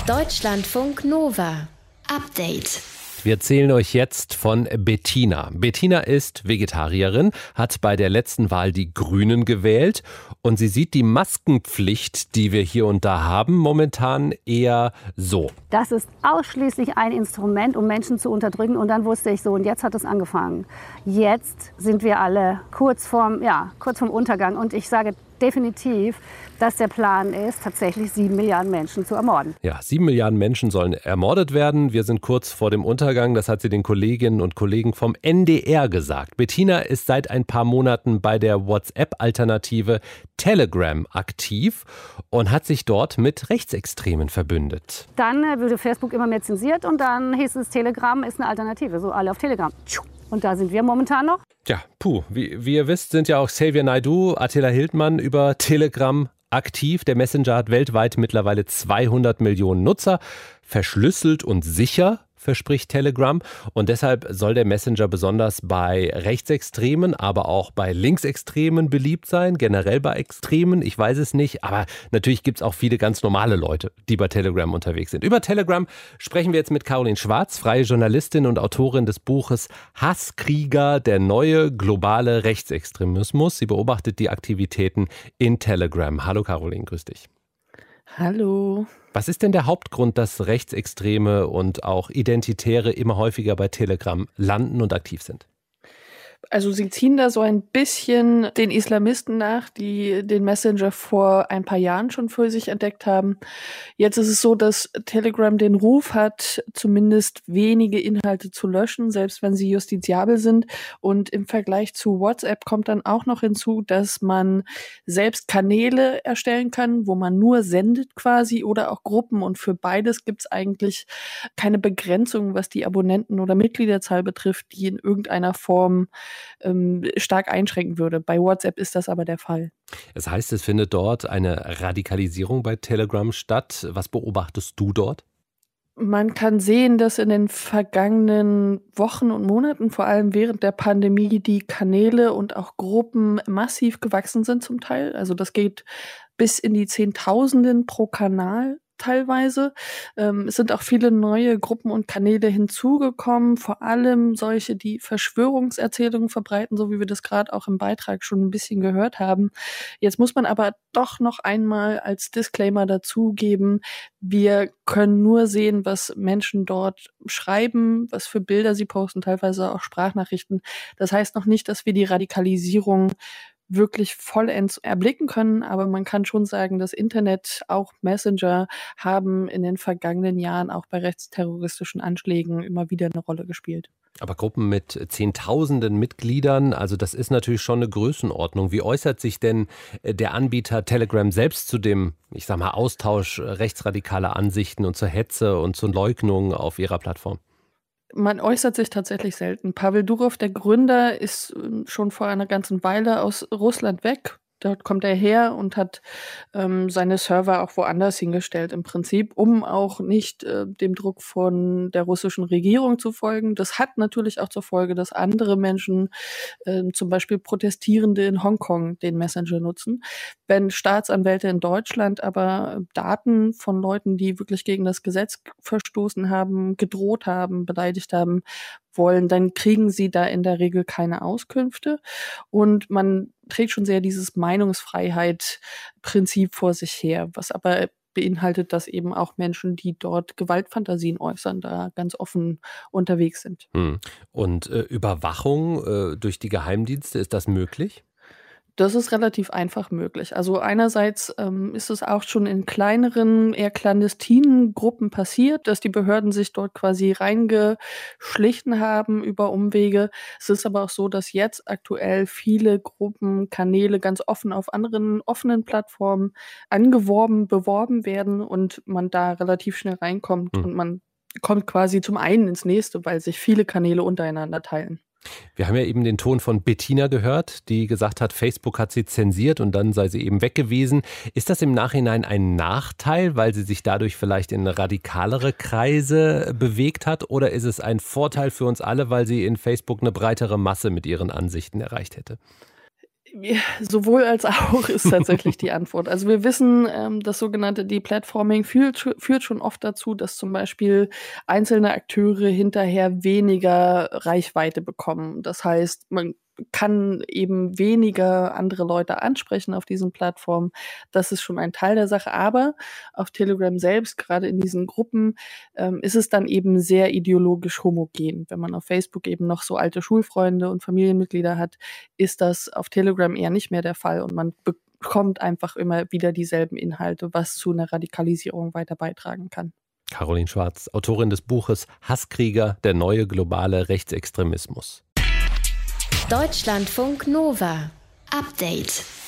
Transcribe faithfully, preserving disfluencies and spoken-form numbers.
Deutschlandfunk Nova. Update. Wir erzählen euch jetzt von Bettina. Bettina ist Vegetarierin, hat bei der letzten Wahl die Grünen gewählt und sie sieht die Maskenpflicht, die wir hier und da haben, momentan eher so. Das ist ausschließlich ein Instrument, um Menschen zu unterdrücken. Und dann wusste ich so, und jetzt hat es angefangen. Jetzt sind wir alle kurz vorm, ja, kurz vorm Untergang. Und ich sage definitiv, dass der Plan ist, tatsächlich sieben Milliarden Menschen zu ermorden. Ja, sieben Milliarden Menschen sollen ermordet werden. Wir sind kurz vor dem Untergang. Das hat sie den Kolleginnen und Kollegen vom N D R gesagt. Bettina ist seit ein paar Monaten bei der WhatsApp-Alternative Telegram aktiv und hat sich dort mit Rechtsextremen verbündet. Dann wurde Facebook immer mehr zensiert und dann hieß es, Telegram ist eine Alternative. So alle auf Telegram. Und da sind wir momentan noch. Ja, puh, wie, wie ihr wisst, sind ja auch Xavier Naidoo, Attila Hildmann über Telegram aktiv. Der Messenger hat weltweit mittlerweile zweihundert Millionen Nutzer. Verschlüsselt und sicher, verspricht Telegram. Und deshalb soll der Messenger besonders bei Rechtsextremen, aber auch bei Linksextremen beliebt sein. Generell bei Extremen, ich weiß es nicht. Aber natürlich gibt es auch viele ganz normale Leute, die bei Telegram unterwegs sind. Über Telegram sprechen wir jetzt mit Caroline Schwarz, freie Journalistin und Autorin des Buches Hasskrieger, der neue globale Rechtsextremismus. Sie beobachtet die Aktivitäten in Telegram. Hallo Caroline, grüß dich. Hallo. Was ist denn der Hauptgrund, dass Rechtsextreme und auch Identitäre immer häufiger bei Telegram landen und aktiv sind? Also sie ziehen da so ein bisschen den Islamisten nach, die den Messenger vor ein paar Jahren schon für sich entdeckt haben. Jetzt ist es so, dass Telegram den Ruf hat, zumindest wenige Inhalte zu löschen, selbst wenn sie justiziabel sind. Und im Vergleich zu WhatsApp kommt dann auch noch hinzu, dass man selbst Kanäle erstellen kann, wo man nur sendet quasi, oder auch Gruppen. Und für beides gibt es eigentlich keine Begrenzung, was die Abonnenten- oder Mitgliederzahl betrifft, die in irgendeiner Form stark einschränken würde. Bei WhatsApp ist das aber der Fall. Das heißt, es findet dort eine Radikalisierung bei Telegram statt. Was beobachtest du dort? Man kann sehen, dass in den vergangenen Wochen und Monaten, vor allem während der Pandemie, die Kanäle und auch Gruppen massiv gewachsen sind zum Teil. Also das geht bis in die Zehntausenden pro Kanal. Teilweise. Ähm, es sind auch viele neue Gruppen und Kanäle hinzugekommen, vor allem solche, die Verschwörungserzählungen verbreiten, so wie wir das gerade auch im Beitrag schon ein bisschen gehört haben. Jetzt muss man aber doch noch einmal als Disclaimer dazugeben, wir können nur sehen, was Menschen dort schreiben, was für Bilder sie posten, teilweise auch Sprachnachrichten. Das heißt noch nicht, dass wir die Radikalisierung wirklich vollends erblicken können, aber man kann schon sagen, das Internet, auch Messenger, haben in den vergangenen Jahren auch bei rechtsterroristischen Anschlägen immer wieder eine Rolle gespielt. Aber Gruppen mit Zehntausenden Mitgliedern, also das ist natürlich schon eine Größenordnung. Wie äußert sich denn der Anbieter Telegram selbst zu dem, ich sag mal, Austausch rechtsradikaler Ansichten und zur Hetze und zur Leugnung auf ihrer Plattform? Man äußert sich tatsächlich selten. Pavel Durov, der Gründer, ist schon vor einer ganzen Weile aus Russland weg. Dort kommt er her und hat ähm, seine Server auch woanders hingestellt im Prinzip, um auch nicht äh, dem Druck von der russischen Regierung zu folgen. Das hat natürlich auch zur Folge, dass andere Menschen, äh, zum Beispiel Protestierende in Hongkong, den Messenger nutzen. Wenn Staatsanwälte in Deutschland aber Daten von Leuten, die wirklich gegen das Gesetz verstoßen haben, gedroht haben, beleidigt haben, wollen, dann kriegen sie da in der Regel keine Auskünfte. Und man trägt schon sehr dieses Meinungsfreiheit-Prinzip vor sich her, was aber beinhaltet, dass eben auch Menschen, die dort Gewaltfantasien äußern, da ganz offen unterwegs sind. Hm. Und äh, Überwachung äh, durch die Geheimdienste, ist das möglich? Das ist relativ einfach möglich. Also einerseits ähm, ist es auch schon in kleineren, eher clandestinen Gruppen passiert, dass die Behörden sich dort quasi reingeschlichen haben über Umwege. Es ist aber auch so, dass jetzt aktuell viele Gruppen, Kanäle ganz offen auf anderen offenen Plattformen angeworben, beworben werden und man da relativ schnell reinkommt mhm. und man kommt quasi zum einen ins nächste, weil sich viele Kanäle untereinander teilen. Wir haben ja eben den Ton von Bettina gehört, die gesagt hat, Facebook hat sie zensiert und dann sei sie eben weg gewesen. Ist das im Nachhinein ein Nachteil, weil sie sich dadurch vielleicht in radikalere Kreise bewegt hat? Oder ist es ein Vorteil für uns alle, weil sie in Facebook eine breitere Masse mit ihren Ansichten erreicht hätte? Sowohl als auch ist tatsächlich die Antwort. Also wir wissen, ähm, das sogenannte Deplatforming führt, führt schon oft dazu, dass zum Beispiel einzelne Akteure hinterher weniger Reichweite bekommen. Das heißt, man kann eben weniger andere Leute ansprechen auf diesen Plattformen. Das ist schon ein Teil der Sache. Aber auf Telegram selbst, gerade in diesen Gruppen, ähm, ist es dann eben sehr ideologisch homogen. Wenn man auf Facebook eben noch so alte Schulfreunde und Familienmitglieder hat, ist das auf Telegram eher nicht mehr der Fall und man bekommt einfach immer wieder dieselben Inhalte, was zu einer Radikalisierung weiter beitragen kann. Caroline Schwarz, Autorin des Buches Hasskrieger, der neue globale Rechtsextremismus. Deutschlandfunk Nova. Update.